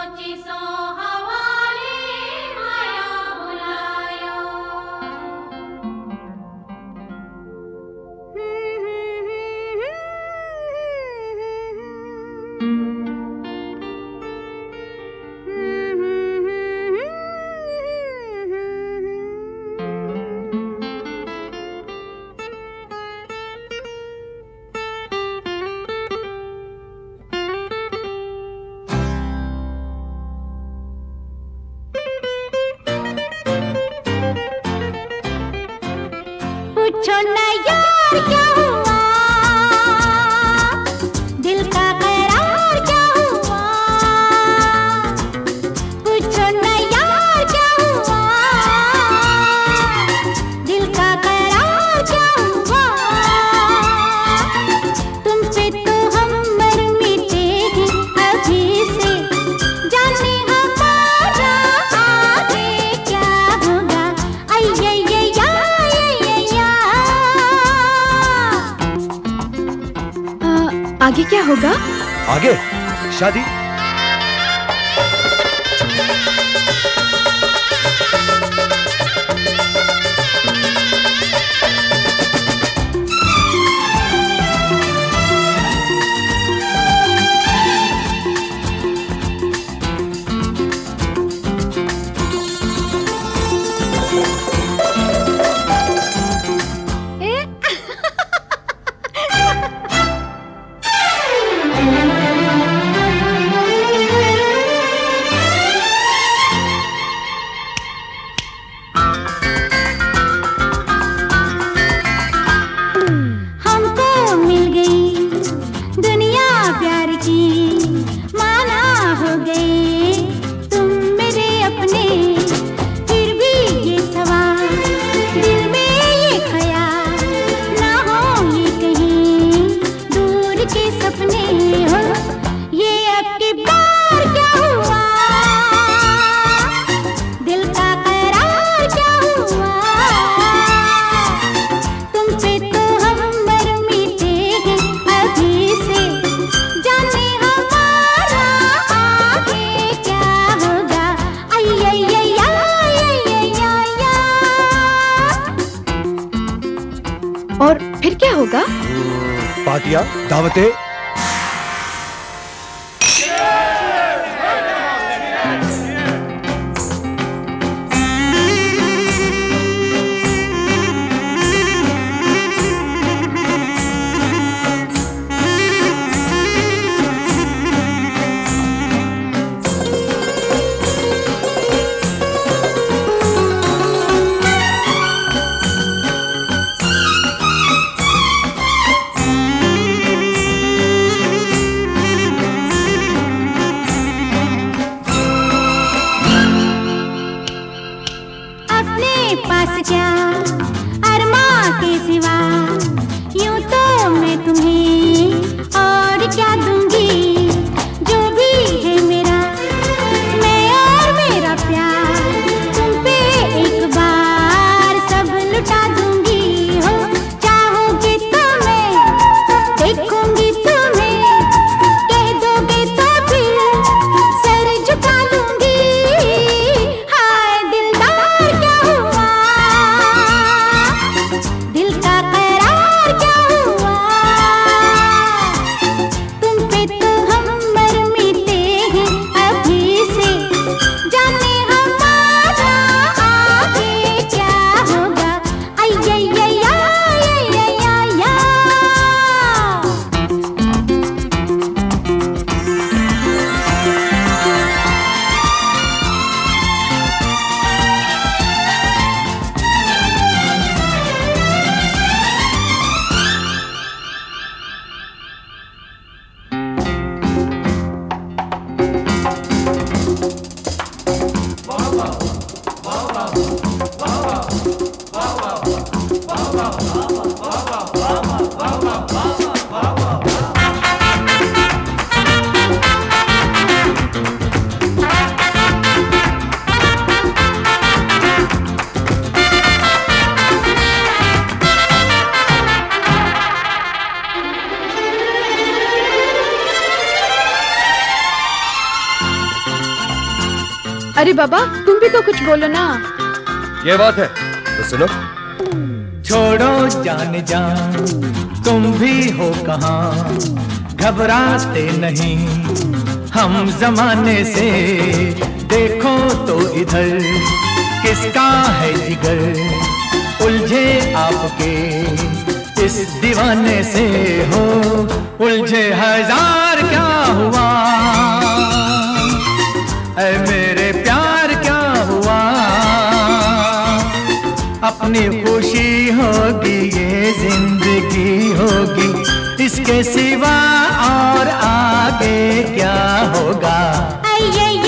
सोची सो हवाले माया बुलायो। पूछो ना यार क्या हुआ, दिल का करार क्या हुआ। पूछो ना यार क्या हुआ, दिल का करार क्या हुआ। तुम पे तो हम मर मिटेंगे अभी से, जाने हमारा आगे क्या होगा। आगे क्या होगा? आगे शादी। और फिर क्या होगा? पार्टियां, दावतें। पास क्या अरमा के सिवा, यूं तो मैं तुम्हें और क्या दूंगी। जो भी है मेरा, मैं और मेरा प्यार, तुम पे एक बार सब लुटा दूंगी। हो चाहोगे तो मैं देखूंगी तुम्हें, कह दोगे तो फिर सर झुका लूंगी। हाय दिलदार क्या हुआ, अरे बाबा तुम भी तो कुछ बोलो ना। ये बात है तो सुनो। छोड़ो जान जान तुम भी हो कहाँ, घबराते नहीं हम जमाने से। देखो तो इधर किसका है जिगर, उलझे आपके इस दीवाने से हो। उलझे हजार क्या हुआ, ऐ मेरे प्यार क्या हुआ। अपनी खुशी होगी ये जिंदगी होगी, इसके सिवा और आगे क्या होगा। ये